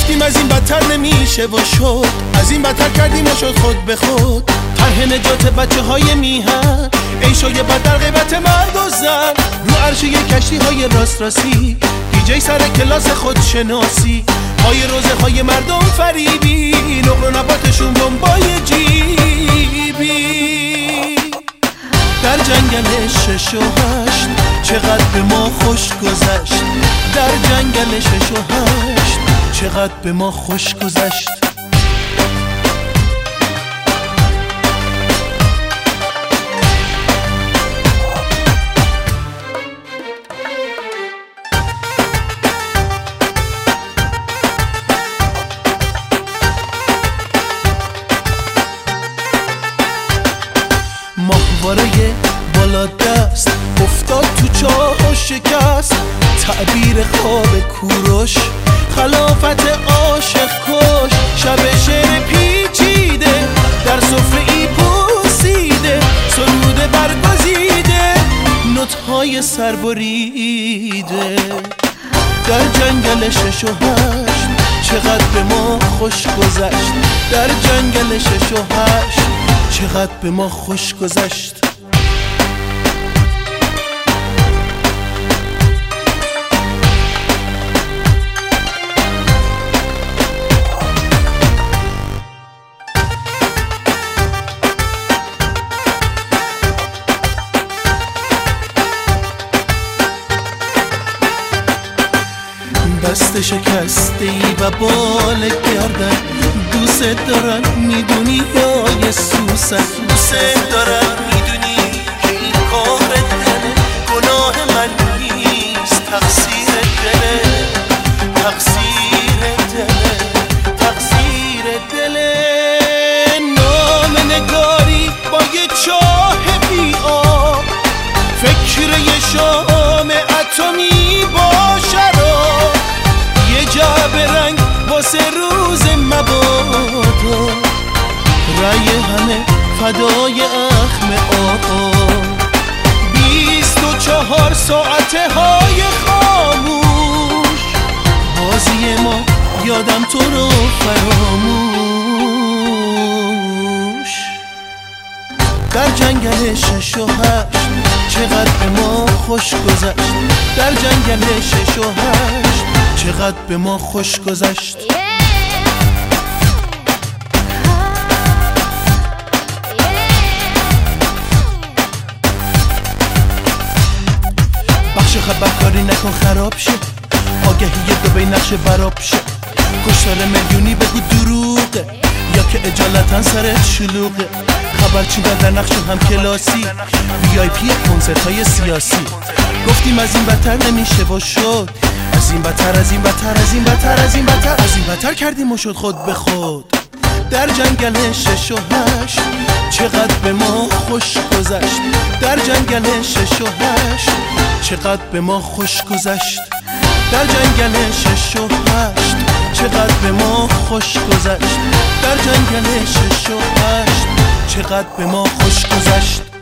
گفتیم از این بدتر نمیشه و شد، از این بدتر کردیم و شد خود به خود. طرح نجات بچه های میهن، عیشای بد در غیبت مرد و زن، رو عرشه کشتی های راست راستی، دیجی سر کلاس خودشناسی، های روزه های مردم فریبی، نقل و نباتشون بمبای جیبی. در جنگل 6 و 8 چقدر به ما خوش گذشت، در جنگل 6 و 8 چقدر به ما خوش گذشت. ماهواره بالا دست افتاد تو چاه و شکست، تعبیر خواب کوروش خلافت عاشق کش. شب شعر پیچیده در سفره ای پوسیده، سرود برگزیده نوت‌های سربریده. در جنگل 6 و 8 چقدر به ما خوش گذشت، در جنگل 6 و 8 چقدر به ما خوش گذشت. دست شکسته ای و بال گردن، دوست دارم میدونی یا یه سوسن، دوست دارم میدونی که این کار دله، گناه من نیست، تقصیر دله، تقصیر دله، تقصیر دله. نام نگاری با یه چاه بی آب، فکر یه شام اتمی با شراب، یه جعب رنگ واسه روز مبادا، رأی همه فدای اخم آقا. 24 ساعته های خاموش، بازی ما یادم تو رو فراموش. در جنگل 6 و 8 چقدر به ما خوش گذشت، در جنگل 6 و 8 چقدر به ما خوش گذشت. بخش خبرکاری نکن خراب شه، آگهی دو نقش براب شه، کشتار میلیونی بگو دروغه یا که اجالتا سرت شلوغه. خبرچیدن در نقش هم کلاسی، VIP کنسرت های سیاسی. گفتیم از این بدتر نمیشه و شد، از این بدتر، از این بدتر، از این بدتر، از این بدتر، از این بدتر کردیم و شد خود به خود. در جنگل 6 و 8 چقدر به ما خوش گذشت، در جنگل 6 و 8 چقدر به ما خوش گذشت، در جنگل 6 و 8 چقدر به ما خوش گذشت، در جنگل 6 و 8 چقدر به ما خوش گذشت.